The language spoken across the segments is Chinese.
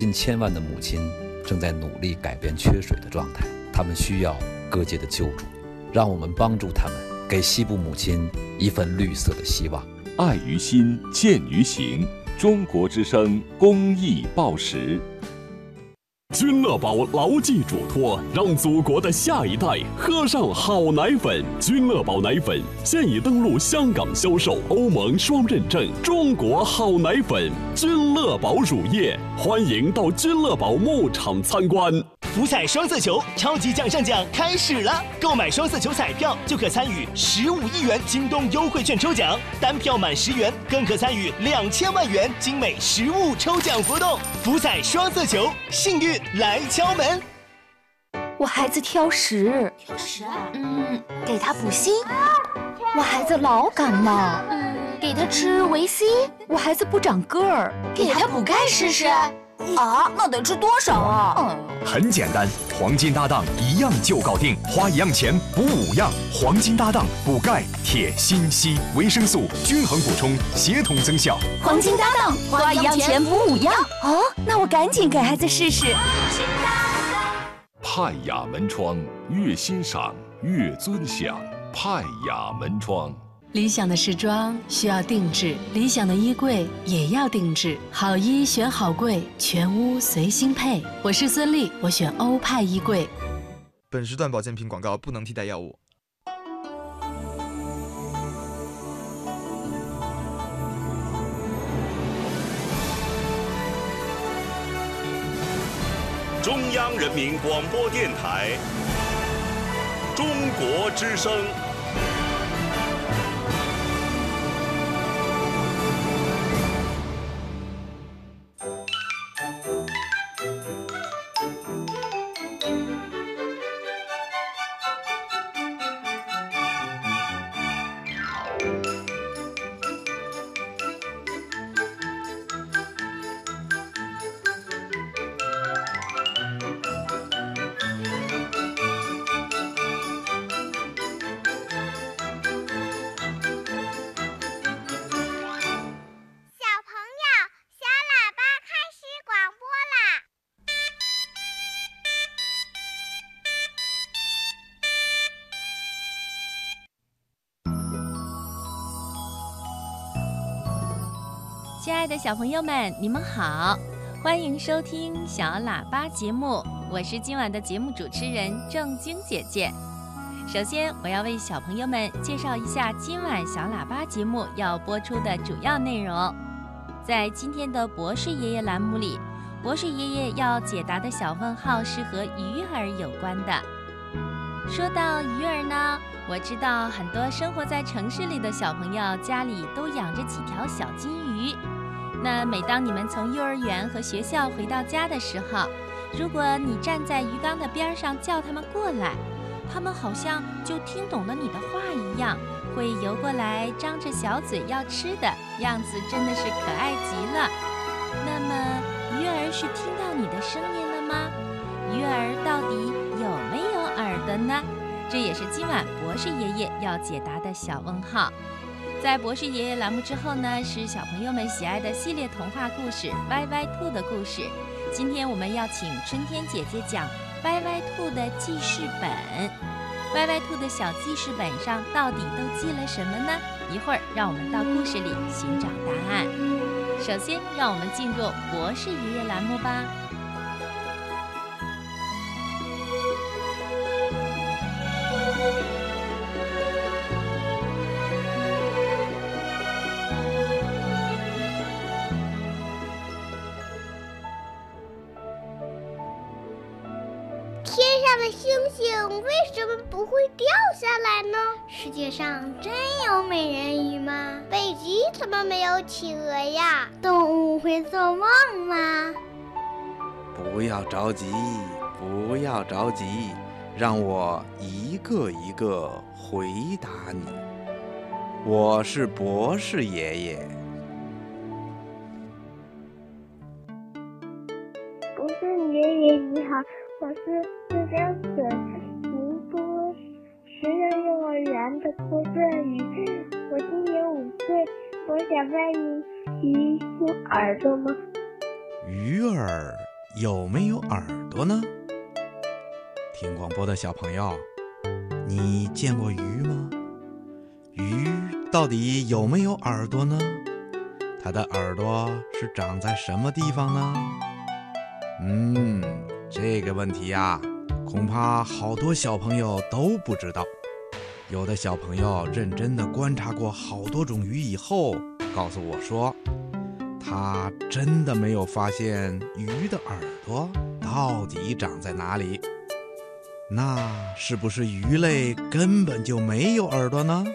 近千万的母亲正在努力改变缺水的状态，他们需要各界的救助，让我们帮助他们，给西部母亲一份绿色的希望。 爱于心，见于行。中国之声公益报时。 君乐宝牢记嘱托，让祖国的下一代喝上好奶粉。君乐宝奶粉现已登陆香港销售，欧盟双认证，中国好奶粉。君乐宝乳业，欢迎到君乐宝牧场参观。 福彩双色球超级奖上奖开始了！购买双色球彩票就可参与15亿元京东优惠券抽奖，单票满10元更可参与2000万元精美实物抽奖活动。福彩双色球，幸运来敲门。 我孩子挑食，给他补锌。我孩子老感冒，给他吃维 C。我孩子不长个儿， 给他补钙试试。啊，那得吃多少啊？ 很简单，黄金搭档一样就搞定，花1样钱补5样。黄金搭档补钙、铁、锌、硒、维生素，均衡补充，协同增效。 黄金搭档，花1样钱补5样。哦，那我赶紧给孩子试试。 派雅门窗，越欣赏越尊享。派雅门窗。 理想的时装需要定制，理想的衣柜也要定制。好衣选好柜，全屋随心配。我是孙俪，我选欧派衣柜。 本时段保健品广告不能替代药物。 中央人民广播电台，中国之声。 亲爱的小朋友们，你们好，欢迎收听小喇叭节目，我是今晚的节目主持人郑晶姐姐。首先，我要为小朋友们介绍一下今晚小喇叭节目要播出的主要内容。在今天的博士爷爷栏目里，博士爷爷要解答的小问号是和鱼儿有关的。说到鱼儿呢，我知道很多生活在城市里的小朋友家里都养着几条小金鱼。那每当你们从幼儿园和学校回到家的时候，如果你站在鱼缸的边上叫他们过来，他们好像就听懂了你的话一样，会游过来张着小嘴要吃的样子，真的是可爱极了。那么鱼儿是听到你的声音了吗？鱼儿到底有没有耳朵呢？这也是今晚博士爷爷要解答的小问号。在博士爷爷栏目之后呢，是小朋友们喜爱的系列童话故事歪歪兔的故事。今天我们要请春天姐姐讲歪歪兔的记事本。歪歪兔的小记事本上到底都记了什么呢？一会儿让我们到故事里寻找答案。首先让我们进入博士爷爷栏目吧。 天上的星星为什么不会掉下来呢？世界上真有美人鱼吗？北极怎么没有企鹅呀？动物会做梦吗？ 不要着急，不要着急，让我一个一个回答你。我是博士爷爷。 博士爷爷你好，我是浙江省宁波实验幼儿园的郭振宇，我今年5岁，我想问你，鱼有耳朵吗？ 鱼儿有没有耳朵呢？听广播的小朋友，你见过鱼吗？鱼到底有没有耳朵呢？它的耳朵是长在什么地方呢？这个问题呀，恐怕好多小朋友都不知道。有的小朋友认真地观察过好多种鱼以后，告诉我说，他真的没有发现鱼的耳朵到底长在哪里。那是不是鱼类根本就没有耳朵呢？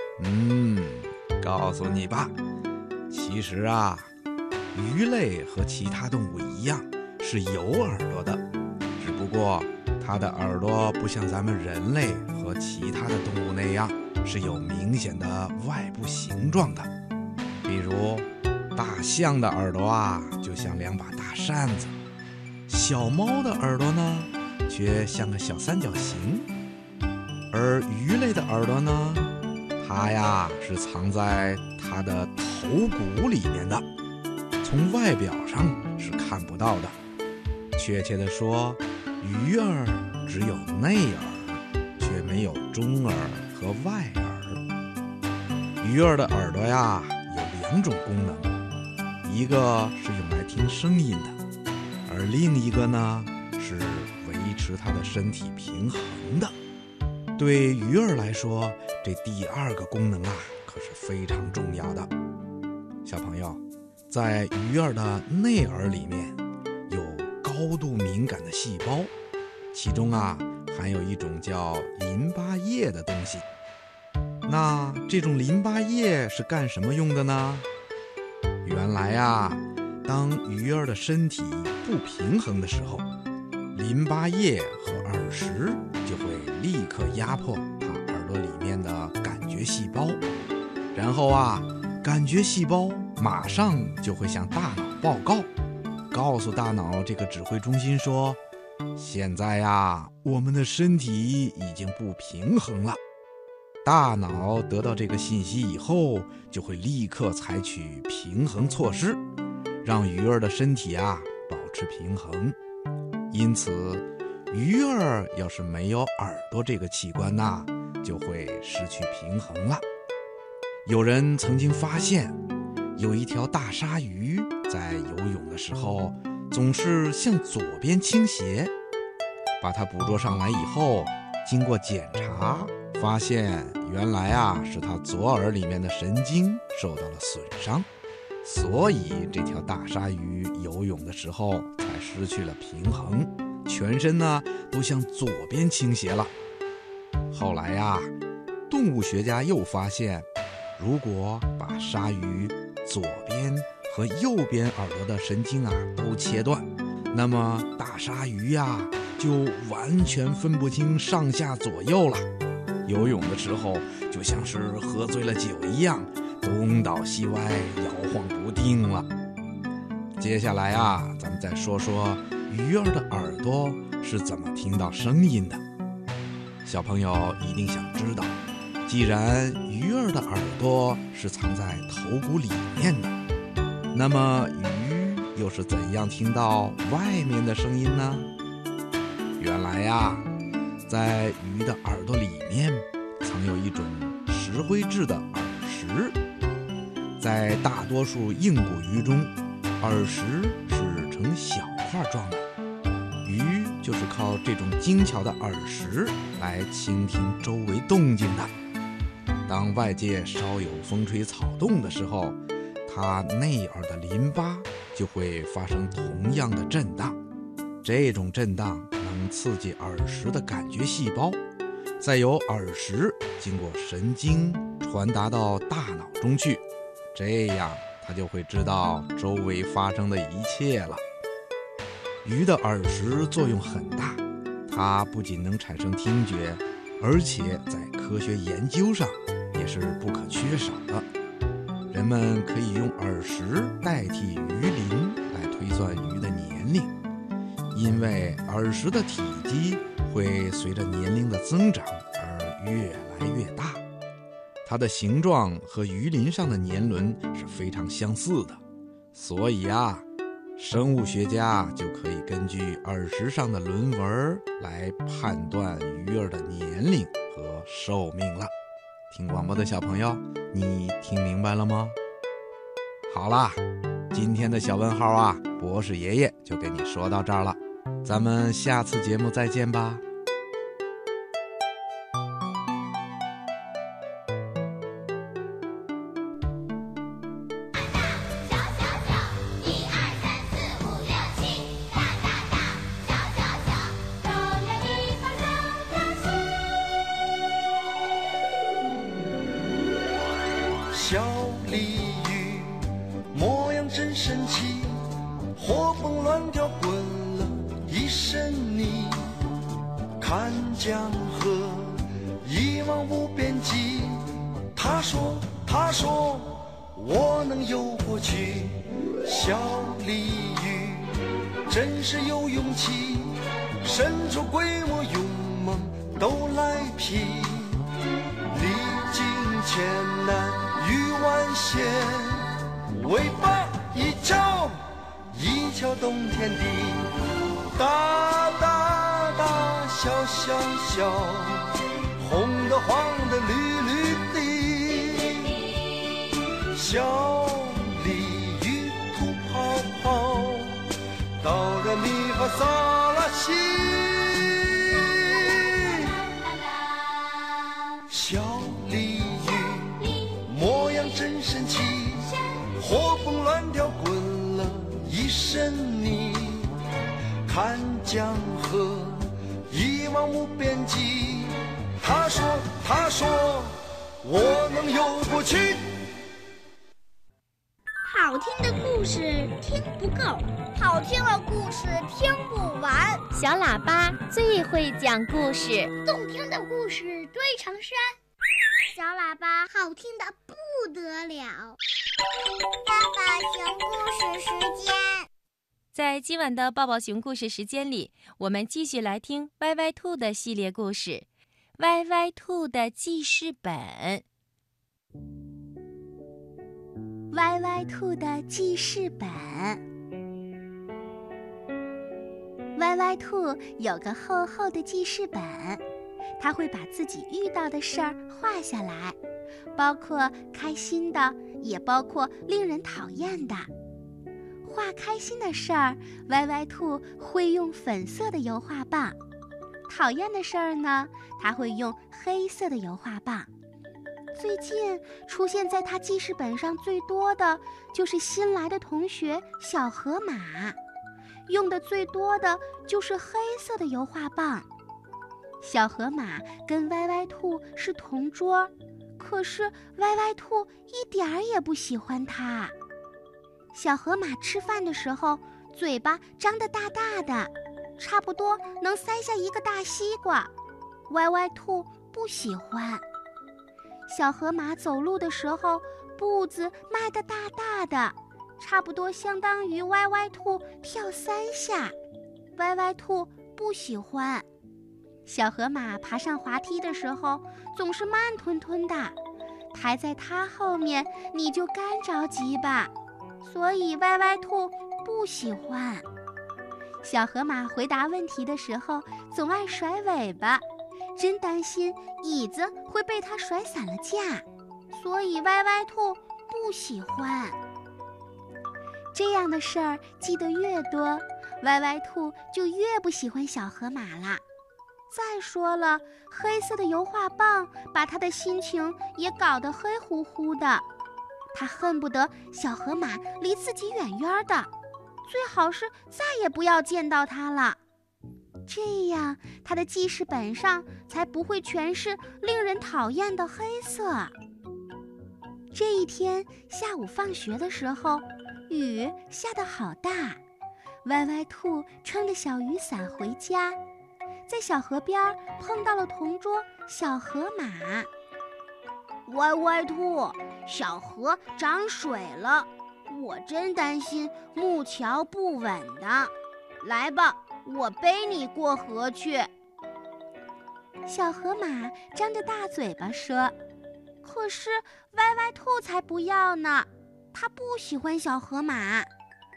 告诉你吧，其实啊，鱼类和其他动物一样是有耳朵的，只不过它的耳朵不像咱们人类和其他的动物那样是有明显的外部形状的。比如大象的耳朵啊，就像两把大扇子；小猫的耳朵呢，却像个小三角形。而鱼类的耳朵呢，它呀是藏在它的头骨里面的，从外表上是看不到的。确切地说，鱼儿只有内耳，却没有中耳和外耳。鱼儿的耳朵呀有2种功能，一个是用来听声音的，而另一个呢是维持它的身体平衡的。对鱼儿来说，这第2个功能啊可是非常重要的。小朋友，在鱼儿的内耳里面有高度敏感的细胞，其中啊含有一种叫淋巴液的东西。那这种淋巴液是干什么用的呢？原来啊，当鱼儿的身体不平衡的时候，淋巴液和耳石就会立刻压迫它耳朵里面的感觉细胞，然后啊，感觉细胞马上就会向大脑报告，告诉大脑这个指挥中心说，现在呀，我们的身体已经不平衡了。大脑得到这个信息以后，就会立刻采取平衡措施，让鱼儿的身体啊保持平衡。因此，鱼儿要是没有耳朵这个器官呐，就会失去平衡了。有人曾经发现，有一条大鲨鱼在游泳的时候总是向左边倾斜。把它捕捉上来以后，经过检查，发现原来啊是它左耳里面的神经受到了损伤，所以这条大鲨鱼游泳的时候才失去了平衡，全身呢都向左边倾斜了。后来呀，动物学家又发现，如果把鲨鱼左边和右边耳朵的神经啊都切断，那么大鲨鱼呀就完全分不清上下左右了，游泳的时候就像是喝醉了酒一样，东倒西歪，摇晃不定了。接下来啊，咱们再说说鱼儿的耳朵是怎么听到声音的。小朋友一定想知道，既然鱼儿的耳朵是藏在头骨里面的，那么鱼又是怎样听到外面的声音呢？原来呀，在鱼的耳朵里面藏有一种石灰质的耳石。在大多数硬骨鱼中，耳石是呈小块状的，鱼就是靠这种精巧的耳石来倾听周围动静的。当外界稍有风吹草动的时候，它内耳的淋巴就会发生同样的震荡，这种震荡能刺激耳石的感觉细胞，再由耳石经过神经传达到大脑中去，这样它就会知道周围发生的一切了。鱼的耳石作用很大，它不仅能产生听觉，而且在科学研究上也是不可缺少的。人们可以用耳石代替鱼鳞来推算鱼的年龄，因为耳石的体积会随着年龄的增长而越来越大，它的形状和鱼鳞上的年轮是非常相似的，所以啊， 生物学家就可以根据耳石上的轮纹来判断鱼儿的年龄和寿命了。听广播的小朋友，你听明白了吗？好啦，今天的小问号啊，博士爷爷就给你说到这儿了，咱们下次节目再见吧。 小鲤鱼模样真神奇，活蹦乱跳滚了一身泥。看江河一望无边际，他说我能游过去。小鲤鱼真是有勇气，神出鬼没勇猛都来劈。历经千难遇万险，尾巴一翘，一翘动天地。大大大，小小小，红的黄的绿绿的。小鲤鱼吐泡泡，哆来咪发嗦拉西。小鲤鱼模样真神奇，活蹦乱跳滚了一身泥。看江河一望无边际，他说我能游过去。 好听的故事听不够，好听的故事听不完。 小喇叭最会讲故事， 动听的故事堆成山。小喇叭好听的不得了。爸爸熊故事时间， 在今晚的抱抱熊故事时间里，我们继续来听歪歪兔的系列故事，歪歪兔的记事本。 歪歪兔的记事本。歪歪兔有个厚厚的记事本，他会把自己遇到的事儿画下来，包括开心的，也包括令人讨厌的。画开心的事儿，歪歪兔会用粉色的油画棒；讨厌的事儿呢，他会用黑色的油画棒。最近出现在他记事本上最多的就是新来的同学小河马，用的最多的就是黑色的油画棒。小河马跟歪歪兔是同桌，可是歪歪兔一点儿也不喜欢它。小河马吃饭的时候，嘴巴张得大大的，差不多能塞下一个大西瓜。歪歪兔不喜欢。小河马走路的时候，步子迈得大大的，差不多相当于歪歪兔跳3下。歪歪兔不喜欢。小河马爬上滑梯的时候，总是慢吞吞的，排在它后面你就干着急吧。所以歪歪兔不喜欢。小河马回答问题的时候总爱甩尾巴，真担心椅子会被它甩散了架，所以歪歪兔不喜欢。这样的事儿记得越多，歪歪兔就越不喜欢小河马啦。再说了，黑色的油画棒把他的心情也搞得黑乎乎的。他恨不得小河马离自己远远的，最好是再也不要见到他了。这样他的记事本上才不会全是令人讨厌的黑色。这一天下午放学的时候，雨下得好大，歪歪兔撑着小雨伞回家，在小河边碰到了同桌小河马。 歪歪兔，小河涨水了，我真担心木桥不稳的。来吧，我背你过河去。 小河马张着大嘴巴说。可是歪歪兔才不要呢，他不喜欢小河马。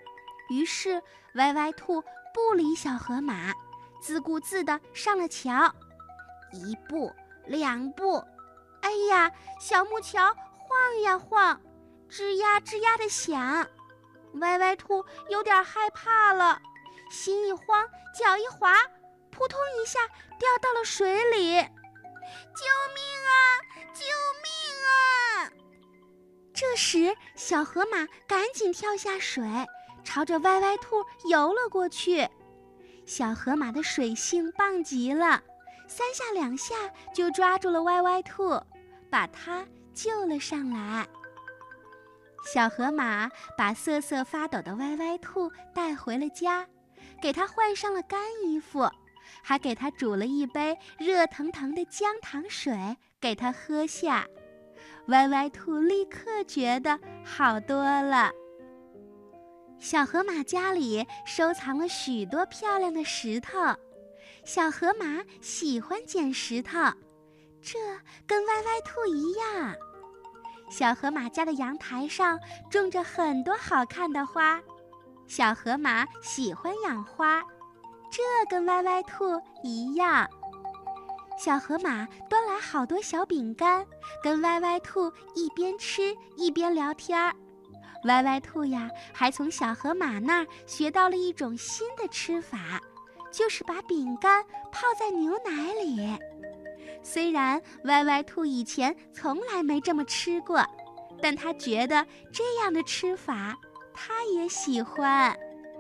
于是歪歪兔不理小河马，自顾自地上了桥。1步2步，哎呀，小木桥晃呀晃，吱呀吱呀地响。歪歪兔有点害怕了，心一慌，脚一滑，扑通一下掉到了水里。救命啊！救命啊！这时，小河马赶紧跳下水，朝着歪歪兔游了过去。小河马的水性棒极了，3下2下就抓住了歪歪兔，把它救了上来。小河马把瑟瑟发抖的歪歪兔带回了家，给它换上了干衣服，还给它煮了一杯热腾腾的姜糖水给它喝下。歪歪兔立刻觉得好多了。小河马家里收藏了许多漂亮的石头，小河马喜欢捡石头，这跟歪歪兔一样。小河马家的阳台上种着很多好看的花，小河马喜欢养花，这跟歪歪兔一样。小河马端来好多小饼干，跟歪歪兔一边吃一边聊天。歪歪兔呀，还从小河马那儿学到了一种新的吃法，就是把饼干泡在牛奶里。虽然歪歪兔以前从来没这么吃过，但他觉得这样的吃法他也喜欢。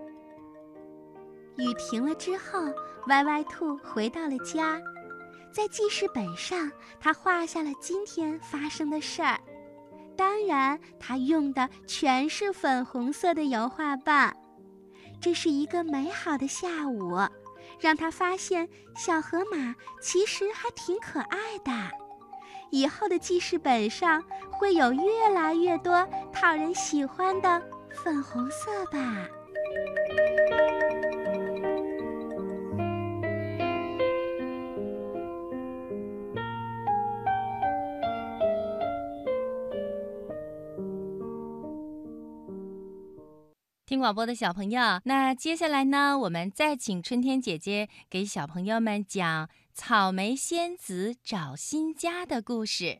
雨停了之后，歪歪兔回到了家，在记事本上他画下了今天发生的事儿。当然，他用的全是粉红色的油画棒。这是一个美好的下午，让他发现小河马其实还挺可爱的。以后的记事本上会有越来越多讨人喜欢的粉红色吧。 听广播的小朋友，那接下来呢，我们再请春天姐姐给小朋友们讲草莓仙子找新家的故事。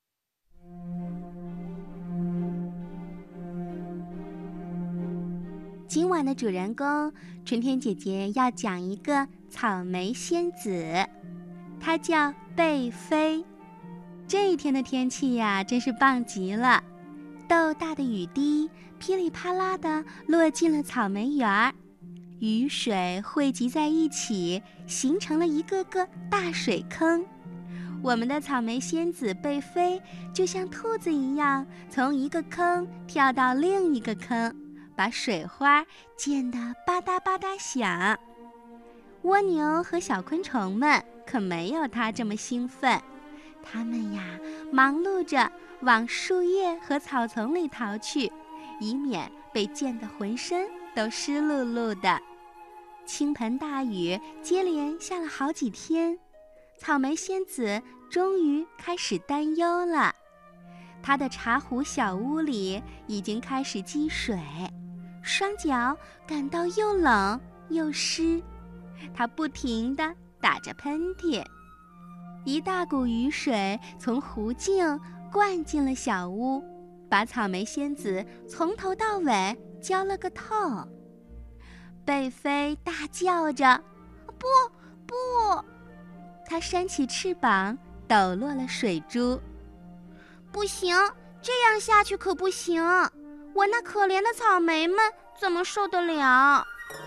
今晚的主人公，春天姐姐要讲一个草莓仙子，她叫贝菲。这一天的天气呀，真是棒极了，豆大的雨滴噼里啪啦地落进了草莓园儿，雨水汇集在一起，形成了一个个大水坑。我们的草莓仙子贝菲就像兔子一样，从一个坑跳到另一个坑，把水花溅得吧嗒吧嗒响。蜗牛和小昆虫们可没有它这么兴奋，它们呀忙碌着往树叶和草丛里逃去，以免被溅得浑身都湿漉漉的。倾盆大雨接连下了好几天，草莓仙子终于开始担忧了。她的茶壶小屋里已经开始积水，双脚感到又冷又湿，她不停地打着喷嚏。一大股雨水从湖镜灌进了小屋，把草莓仙子从头到尾浇了个透。贝菲大叫着：“不不！”她扇起翅膀，抖落了水珠。不行，这样下去可不行，我那可怜的草莓们怎么受得了？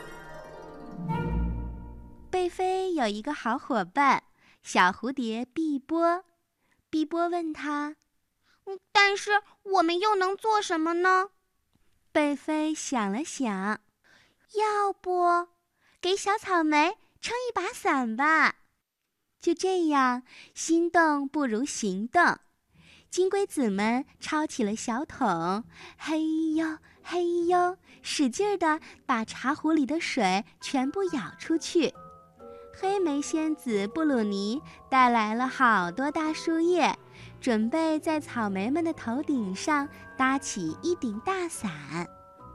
贝菲有一个好伙伴，小蝴蝶碧波。碧波问他：“但是我们又能做什么呢？”贝菲想了想，要不给小草莓撑一把伞吧。就这样，心动不如行动。金龟子们抄起了小桶，嘿呦嘿呦，使劲地把茶壶里的水全部舀出去。黑莓仙子布鲁尼带来了好多大树叶，准备在草莓们的头顶上搭起一顶大伞。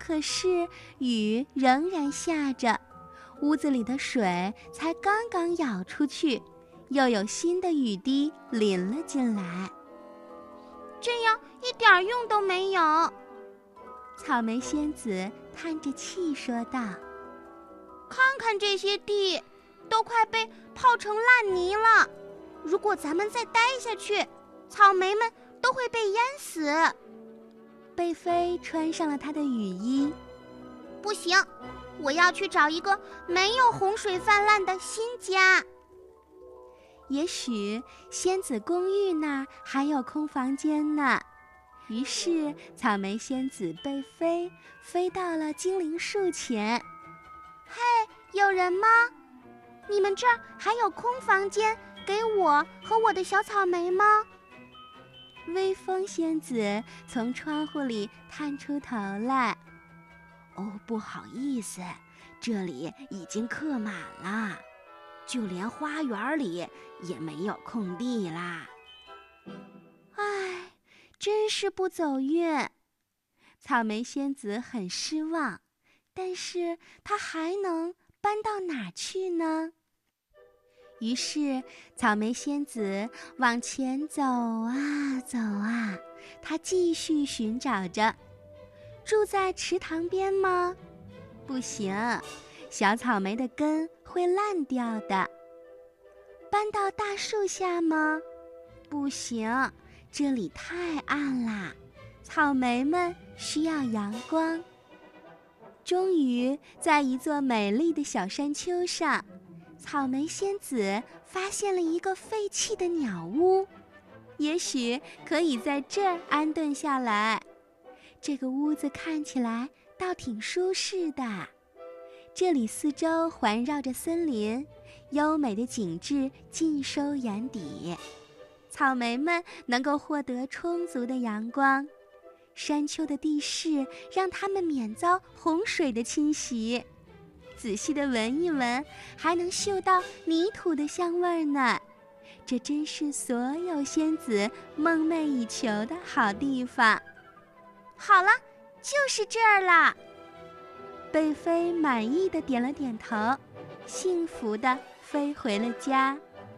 可是雨仍然下着，屋子里的水才刚刚舀出去，又有新的雨滴淋了进来。 这样一点用都没有。 草莓仙子叹着气说道：“ 看看这些地，都快被泡成烂泥了。如果咱们再待下去，草莓们都会被淹死。” 贝菲穿上了他的雨衣。 不行，我要去找一个没有洪水泛滥的新家。 也许仙子公寓那儿还有空房间呢。于是草莓仙子贝菲飞到了精灵树前。 嘿，有人吗？你们这儿还有空房间给我和我的小草莓吗？ 微风仙子从窗户里探出头来。 哦，不好意思，这里已经客满了，就连花园里也没有空地啦。 唉，真是不走运。草莓仙子很失望，但是她还能搬到哪去呢？于是草莓仙子往前走啊走啊，她继续寻找着。住在池塘边吗？不行，小草莓的根会烂掉的。搬到大树下吗？不行，这里太暗啦，草莓们需要阳光。终于在一座美丽的小山丘上，草莓仙子发现了一个废弃的鸟屋，也许可以在这儿安顿下来。这个屋子看起来倒挺舒适的，这里四周环绕着森林，优美的景致尽收眼底，草莓们能够获得充足的阳光，山丘的地势让它们免遭洪水的侵袭。仔细地闻一闻，还能嗅到泥土的香味呢。这真是所有仙子梦寐以求的好地方。 好了，就是这儿啦。 贝菲满意的点了点头，幸福地飞回了家。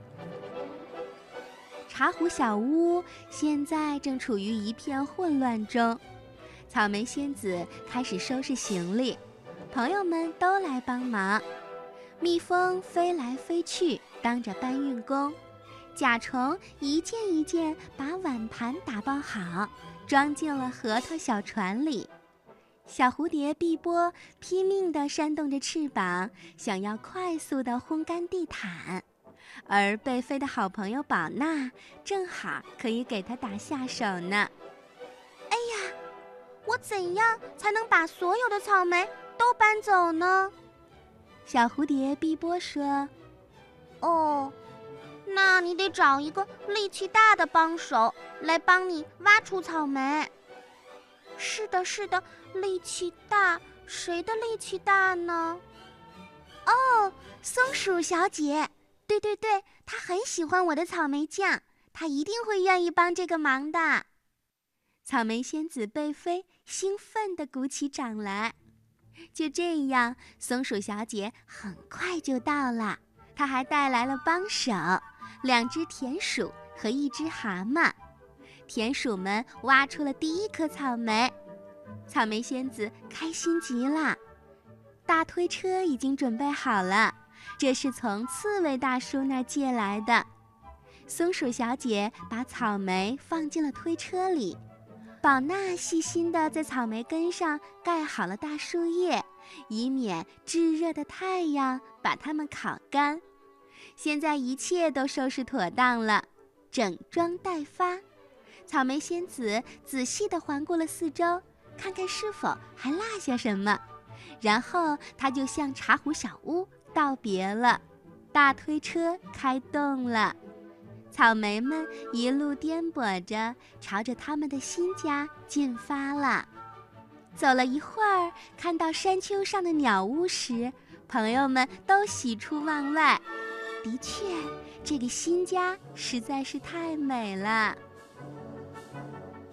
茶壶小屋现在正处于一片混乱中，草莓仙子开始收拾行李，朋友们都来帮忙。蜜蜂飞来飞去，当着搬运工；甲虫一件一件把碗盘打包好，装进了核桃小船里。小蝴蝶碧波拼命地扇动着翅膀，想要快速地烘干地毯，而贝菲的好朋友宝娜正好可以给他打下手呢。 哎呀，我怎样才能把所有的草莓都搬走呢？ 小蝴蝶碧波说：“ 哦，那你得找一个力气大的帮手来帮你挖出草莓。”是的，是的，力气大，谁的力气大呢？哦，松鼠小姐，对对对，她很喜欢我的草莓酱，她一定会愿意帮这个忙的。 草莓仙子贝菲兴奋地鼓起掌来。就这样，松鼠小姐很快就到了，她还带来了帮手，2只田鼠和1只蛤蟆。田鼠们挖出了第一颗草莓，草莓仙子开心极了。大推车已经准备好了，这是从刺猬大叔那儿借来的。松鼠小姐把草莓放进了推车里，宝娜细心地在草莓根上盖好了大树叶，以免炙热的太阳把它们烤干。现在一切都收拾妥当了，整装待发。草莓仙子仔细地环顾了四周，看看是否还落下什么，然后她就向茶壶小屋道别了。大推车开动了，草莓们一路颠簸着，朝着他们的新家进发了。走了一会儿，看到山丘上的鸟屋时，朋友们都喜出望外。的确，这个新家实在是太美了。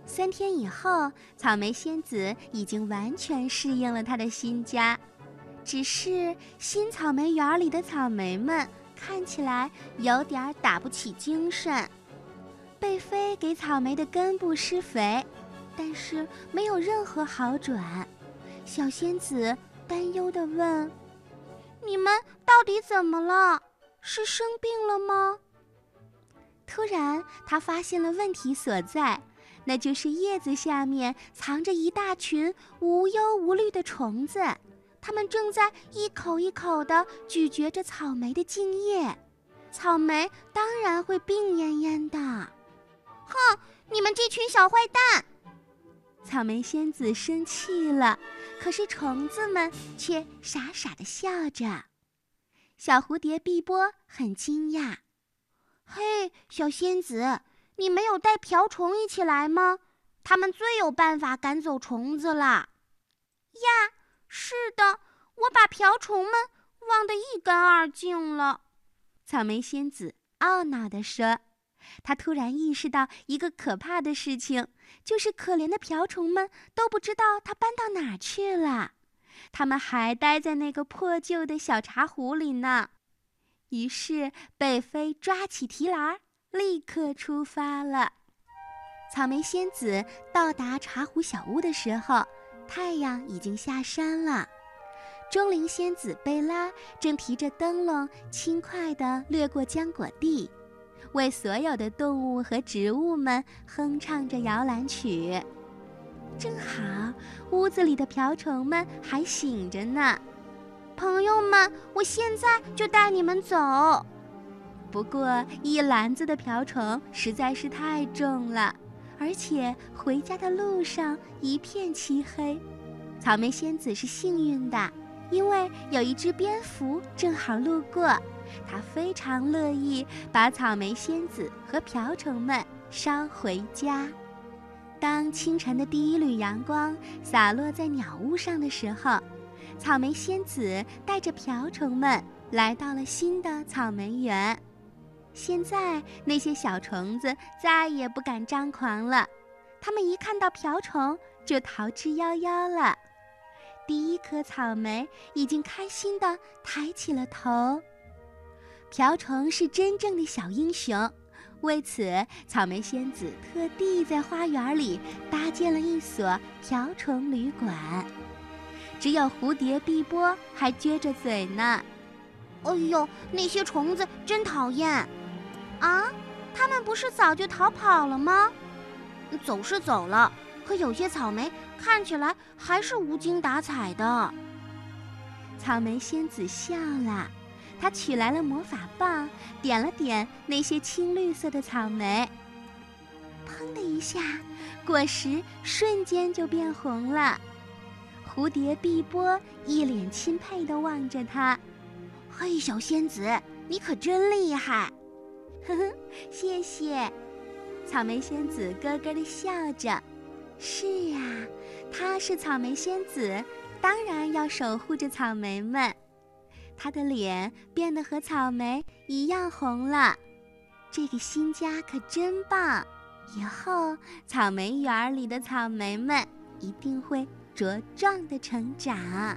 3天以后，草莓仙子已经完全适应了她的新家，只是新草莓园里的草莓们看起来有点打不起精神。贝菲给草莓的根部施肥，但是没有任何好转。小仙子担忧地问：“你们到底怎么了？是生病了吗？”突然，她发现了问题所在，那就是叶子下面藏着一大群无忧无虑的虫子，它们正在一口一口地咀嚼着草莓的茎叶，草莓当然会病恹恹的。哼，你们这群小坏蛋！草莓仙子生气了，可是虫子们却傻傻地笑着。小蝴蝶碧波很惊讶：“嘿，小仙子，你没有带瓢虫一起来吗？它们最有办法赶走虫子了。”呀，是的，我把瓢虫们忘得一干二净了。草莓仙子懊恼地说。她突然意识到一个可怕的事情，就是可怜的瓢虫们都不知道它搬到哪儿去了，它们还待在那个破旧的小茶壶里呢。于是贝菲抓起提篮，立刻出发了。草莓仙子到达茶壶小屋的时候，太阳已经下山了。钟灵仙子贝拉正提着灯笼轻快地掠过浆果地，为所有的动物和植物们哼唱着摇篮曲。正好屋子里的瓢虫们还醒着呢。朋友们，我现在就带你们走。不过一篮子的瓢虫实在是太重了，而且回家的路上一片漆黑。草莓仙子是幸运的，因为有一只蝙蝠正好路过，他非常乐意把草莓仙子和瓢虫们捎回家。当清晨的第一缕阳光洒落在鸟屋上的时候，草莓仙子带着瓢虫们来到了新的草莓园。现在那些小虫子再也不敢张狂了，它们一看到瓢虫就逃之夭夭了。第一颗草莓已经开心地抬起了头。瓢虫是真正的小英雄，为此草莓仙子特地在花园里搭建了一所瓢虫旅馆。只有蝴蝶碧波还撅着嘴呢。哎呦，那些虫子真讨厌！啊，它们不是早就逃跑了吗？走是走了，可有些草莓看起来还是无精打采的。草莓仙子笑了，她取来了魔法棒，点了点那些青绿色的草莓，砰的一下，果实瞬间就变红了。蝴蝶碧波一脸钦佩地望着她：“嘿，小仙子，你可真厉害！”呵呵，谢谢。草莓仙子咯咯地笑着。是呀，她是草莓仙子，当然要守护着草莓们。她的脸变得和草莓一样红了。这个新家可真棒，以后草莓园里的草莓们一定会茁壮的成长。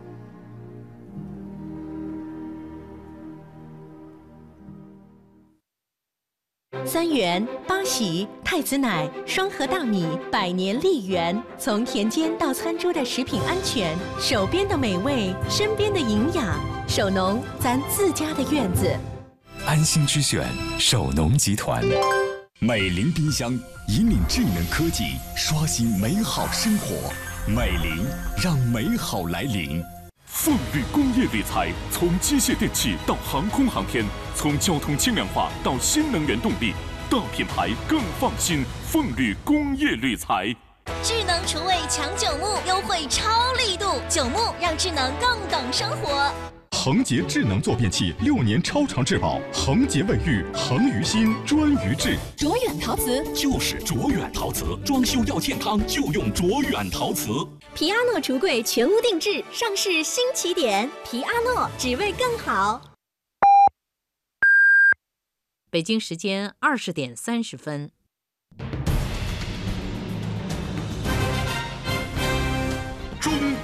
3元、八喜、太子奶、双核大米、百年丽源，从田间到餐桌的食品安全，手边的美味，身边的营养，手农咱自家的院子。 安心之选，手农集团。 美菱冰箱引领智能科技，刷新美好生活。美菱让美好来临。 凤绿工业铝材，从机械电器到航空航天，从交通轻量化到新能源动力，大品牌更放心。凤绿工业铝材。 智能厨卫抢9牧，优惠超力度，9牧让智能更懂生活。 恒洁智能坐便器6年超长质保，恒洁卫浴，恒于心，专于智。 卓远陶瓷就是卓远陶瓷，装修要健康就用卓远陶瓷。 皮阿诺橱柜全屋定制，上市新起点，皮阿诺只为更好。 北京时间20点30分。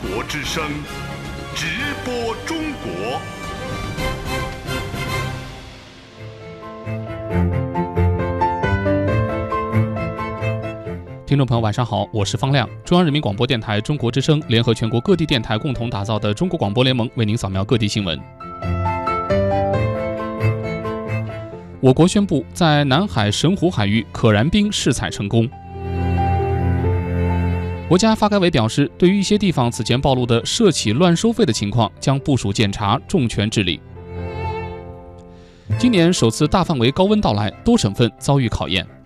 国之声，直播中国。 听众朋友晚上好，我是方亮。中央人民广播电台中国之声联合全国各地电台共同打造的中国广播联盟，为您扫描各地新闻。我国宣布在南海神湖海域可燃冰试采成功。国家发改委表示，对于一些地方此前暴露的涉企乱收费的情况，将部署检查，重拳治理。今年首次大范围高温到来，多省份遭遇考验。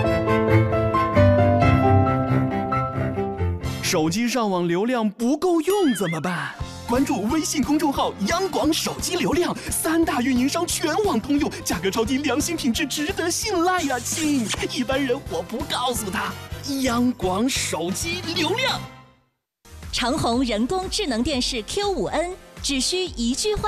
手机上网流量不够用怎么办？关注微信公众号央广手机流量，3大运营商全网通用，价格超低，良心品质值得信赖呀，亲！一般人我不告诉他。央广手机流量。 长虹人工智能电视 Q5N，只需一句话。